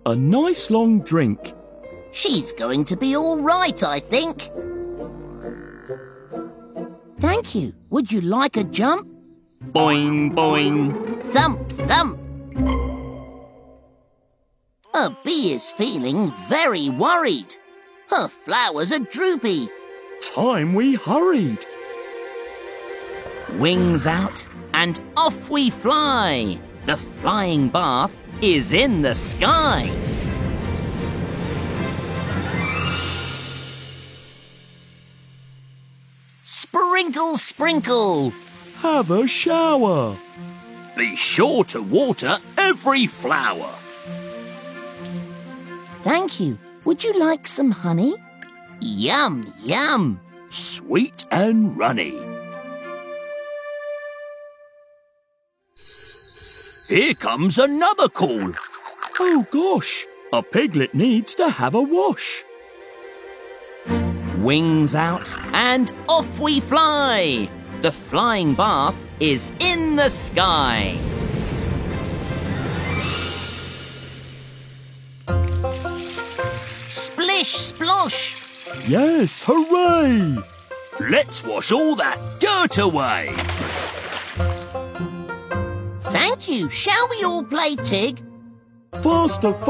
a nice long drink. She's going to be all right, I think. Thank you. Would you like a jump? Boing, boing. Thump, thump. A bee is feeling very worried. Her flowers are droopy. Time we hurried. Wings out and off we fly. The flying bath is in the sky. Sprinkle, sprinkle. Have a shower. Be sure to water every flower. Thank you. Would you like some honey? Yum, yum. Sweet and runny. Here comes another call. Oh gosh, a piglet needs to have a wash. Wings out and off we fly. The flying bath is in the sky. Splish, splosh. Yes, hooray! Let's wash all that dirt away. Thank you. Shall we all play Tig? Faster,